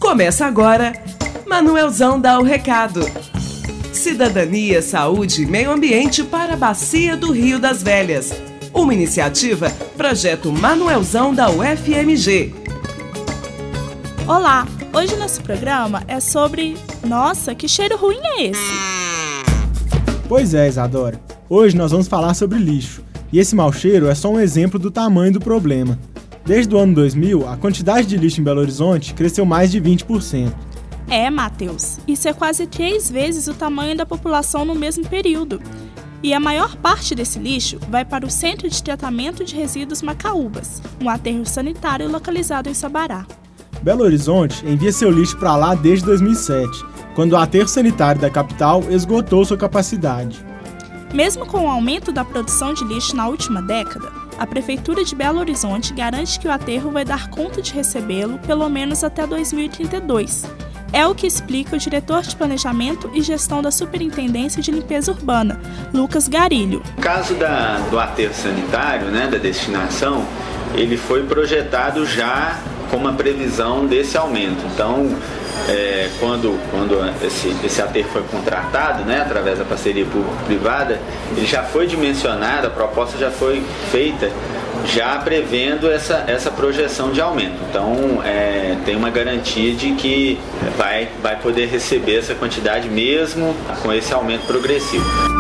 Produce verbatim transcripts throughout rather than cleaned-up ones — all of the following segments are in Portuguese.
Começa agora, Manuelzão dá o recado. Cidadania, Saúde e Meio Ambiente para a Bacia do Rio das Velhas. Uma iniciativa, Projeto Manuelzão da U F M G. Olá, hoje nosso programa é sobre... Nossa, que cheiro ruim é esse? Pois é, Isadora. Hoje nós vamos falar sobre lixo. E esse mau cheiro é só um exemplo do tamanho do problema. Desde o ano dois mil, a quantidade de lixo em Belo Horizonte cresceu mais de vinte por cento. É, Matheus, isso é quase três vezes o tamanho da população no mesmo período. E a maior parte desse lixo vai para o Centro de Tratamento de Resíduos Macaúbas, um aterro sanitário localizado em Sabará. Belo Horizonte envia seu lixo para lá desde dois mil e sete, quando o aterro sanitário da capital esgotou sua capacidade. Mesmo com o aumento da produção de lixo na última década, a Prefeitura de Belo Horizonte garante que o aterro vai dar conta de recebê-lo pelo menos até dois mil e trinta e dois. É o que explica o diretor de Planejamento e Gestão da Superintendência de Limpeza Urbana, Lucas Garilho. No caso da, do aterro sanitário, né, da destinação, ele foi projetado já com uma previsão desse aumento. Então, é, quando, quando esse, esse aterro foi contratado, né, através da parceria público-privada, ele já foi dimensionado, a proposta já foi feita, já prevendo essa, essa projeção de aumento. Então, é, tem uma garantia de que vai, vai poder receber essa quantidade mesmo com esse aumento progressivo.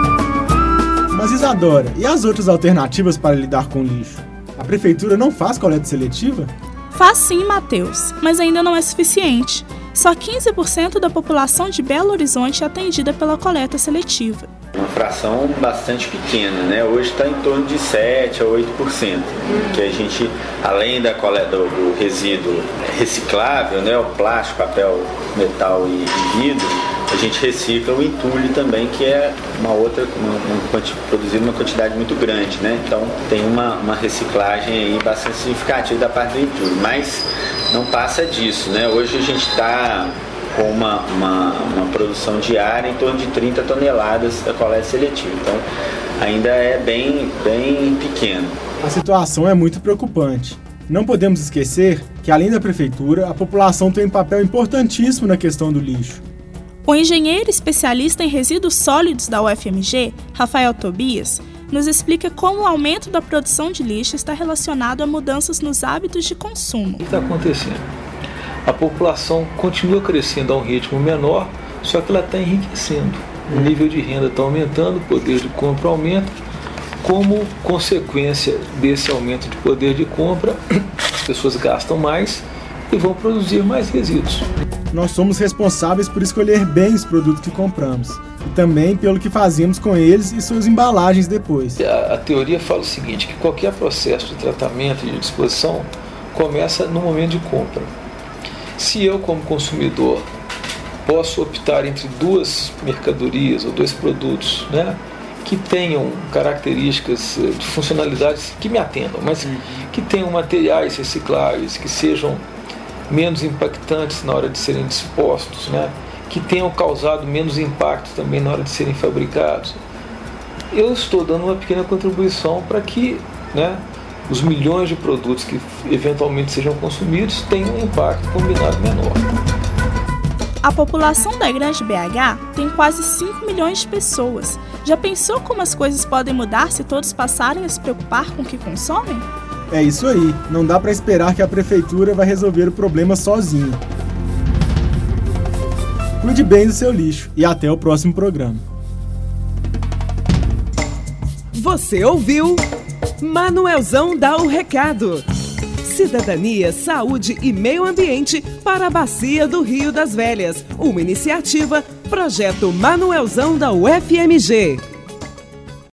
Mas, Isadora, e as outras alternativas para lidar com o lixo? A Prefeitura não faz coleta seletiva? Faz sim, Matheus, mas ainda não é suficiente. Só quinze por cento da população de Belo Horizonte é atendida pela coleta seletiva. Uma fração bastante pequena, né? Hoje está em torno de sete a oito por cento, que a gente, além da coleta do, do resíduo reciclável, né? O plástico, papel, metal e, e vidro, a gente recicla o entulho também, que é uma outra, uma, uma, produzindo uma quantidade muito grande, né? Então tem uma, uma reciclagem aí bastante significativa da parte do entulho, mas não passa disso, né? Hoje a gente está com uma, uma, uma produção diária em torno de trinta toneladas da coleta seletiva, então ainda é bem, bem pequeno. A situação é muito preocupante. Não podemos esquecer que, além da Prefeitura, a população tem um papel importantíssimo na questão do lixo. O engenheiro especialista em resíduos sólidos da U F M G, Rafael Tobias, nos explica como o aumento da produção de lixo está relacionado a mudanças nos hábitos de consumo. O que está acontecendo? A população continua crescendo a um ritmo menor, só que ela está enriquecendo. O nível de renda está aumentando, o poder de compra aumenta. Como consequência desse aumento de poder de compra, as pessoas gastam mais e vão produzir mais resíduos. Nós somos responsáveis por escolher bem os produtos que compramos e também pelo que fazemos com eles e suas embalagens depois. A, a teoria fala o seguinte, que qualquer processo de tratamento e de disposição começa no momento de compra. Se eu, como consumidor, posso optar entre duas mercadorias ou dois produtos, né, que tenham características de funcionalidades que me atendam, mas uhum. que tenham materiais recicláveis, que sejam menos impactantes na hora de serem dispostos, né, que tenham causado menos impacto também na hora de serem fabricados, eu estou dando uma pequena contribuição para que, né, os milhões de produtos que eventualmente sejam consumidos tenham um impacto combinado menor. A população da Grande B H tem quase cinco milhões de pessoas. Já pensou como as coisas podem mudar se todos passarem a se preocupar com o que consomem? É isso aí, não dá para esperar que a Prefeitura vai resolver o problema sozinha. Cuide bem do seu lixo e até o próximo programa. Você ouviu? Manuelzão dá o recado. Cidadania, Saúde e Meio Ambiente para a Bacia do Rio das Velhas. Uma iniciativa, Projeto Manuelzão da U F M G.